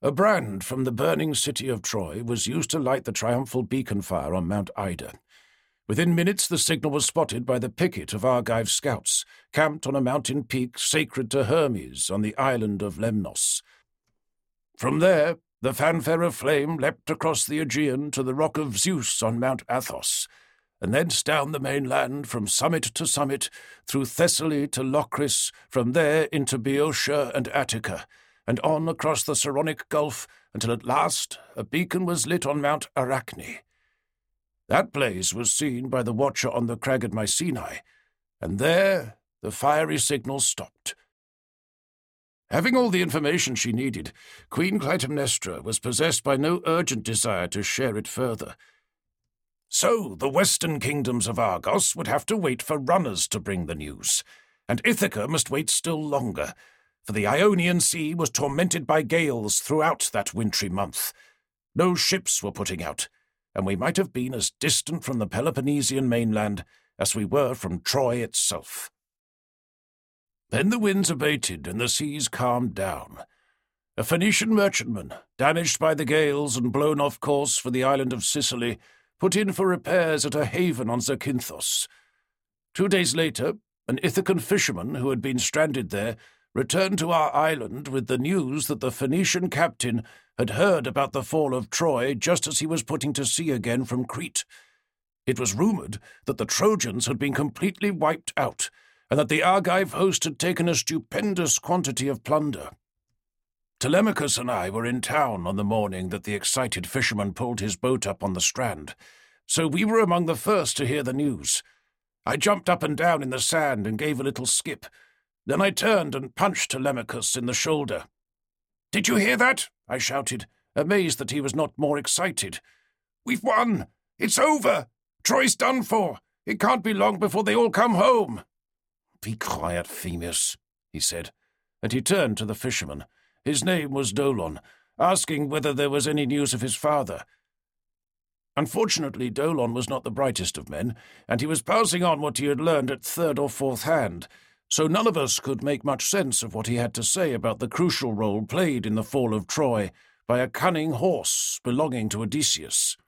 A brand from the burning city of Troy was used to light the triumphal beacon fire on Mount Ida. Within minutes the signal was spotted by the picket of Argive scouts, camped on a mountain peak sacred to Hermes on the island of Lemnos. From there, the fanfare of flame leapt across the Aegean to the rock of Zeus on Mount Athos, and thence down the mainland from summit to summit, through Thessaly to Locris, from there into Boeotia and Attica, and on across the Saronic Gulf, until at last a beacon was lit on Mount Arachne. That blaze was seen by the watcher on the crag at Mycenae, and there the fiery signal stopped. Having all the information she needed, Queen Clytemnestra was possessed by no urgent desire to share it further. So the western kingdoms of Argos would have to wait for runners to bring the news, and Ithaca must wait still longer, for the Ionian Sea was tormented by gales throughout that wintry month. No ships were putting out, and we might have been as distant from the Peloponnesian mainland as we were from Troy itself. Then the winds abated and the seas calmed down. A Phoenician merchantman, damaged by the gales and blown off course for the island of Sicily, put in for repairs at a haven on Zakynthos. 2 days later, an Ithacan fisherman who had been stranded there returned to our island with the news that the Phoenician captain had heard about the fall of Troy just as he was putting to sea again from Crete. It was rumored that the Trojans had been completely wiped out, and that the Argive host had taken a stupendous quantity of plunder. Telemachus and I were in town on the morning that the excited fisherman pulled his boat up on the strand, so we were among the first to hear the news. I jumped up and down in the sand and gave a little skip. Then I turned and punched Telemachus in the shoulder. "Did you hear that?" I shouted, amazed that he was not more excited. "We've won! It's over! Troy's done for! It can't be long before they all come home!" "Be quiet, Phemius," he said, and he turned to the fisherman. His name was Dolon, asking whether there was any news of his father. Unfortunately, Dolon was not the brightest of men, and he was passing on what he had learned at third or fourth hand, so none of us could make much sense of what he had to say about the crucial role played in the fall of Troy by a cunning horse belonging to Odysseus.